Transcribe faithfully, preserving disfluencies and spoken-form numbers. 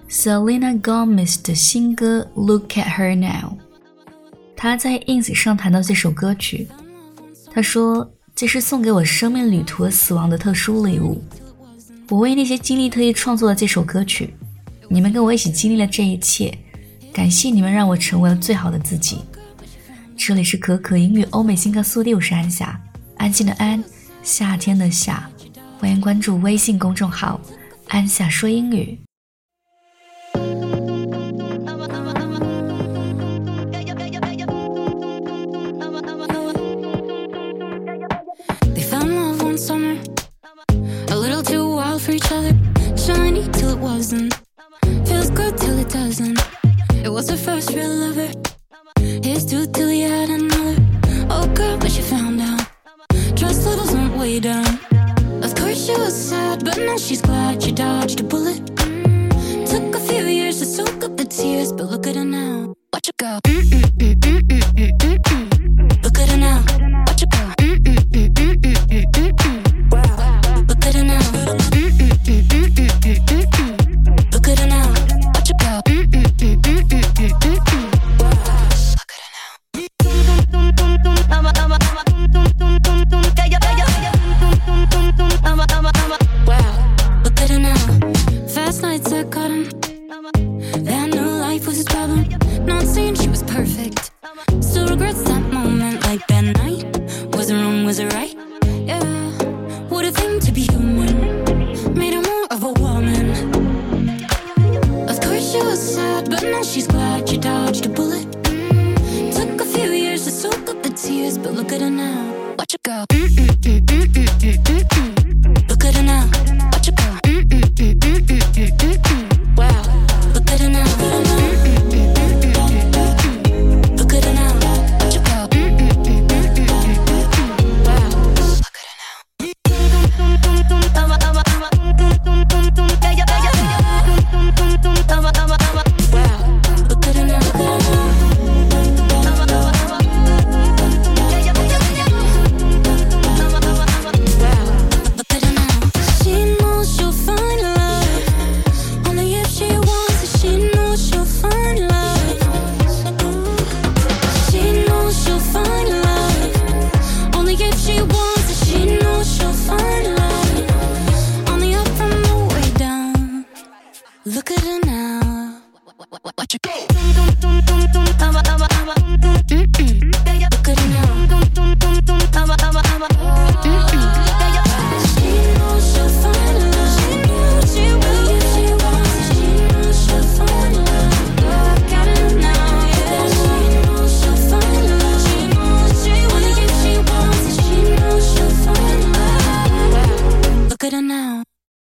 Selena Gomez 的新歌 Look at Her Now。 她在 ins 上谈到这首歌曲，她说这是送给我生命旅途和死亡的特殊礼物，我为那些经历特意创作了这首歌曲，你们跟我一起经历了这一切，感谢你们让我成为了最好的自己。这里是可可英语欧美新歌速递，我是安夏，安静的安，夏天的夏，欢迎关注微信公众号安夏说英语。 Summer, a little too wild for each other. Shiny till it wasn't. Feels good till it doesn't. It was her first real lover. Here's two till he had another. Oh girl, but she found out. Trust levels went way down. Of course she was sad, but now she's glad she dodged a bullet. Mm. Took a few years to soak up the tears, but look at her now. Watch her go. Mm-mm-mm-mm-mm-mm. Look at her now. Watch her go. Mm-mm-mm-mm-mm-mm. Look at her now. Mm-mm-mm-mm-mm-mm. Look at her now. Watch her go. Mm-mm-mm-mm-mm-mm. Look at her now. Wow. Look at her now. Fast nights I caught him. That new life was his problem. Not saying she was perfect. Still regrets that moment. Like that night. Was it wrong? Was it right? Yeah. What a thing to be human. Made her more of a woman. Of course she was sad, but now she's glad she dodged a bullet. Mm. Took a few years to soak up the tears, but look at her now. Watch her go. Mm.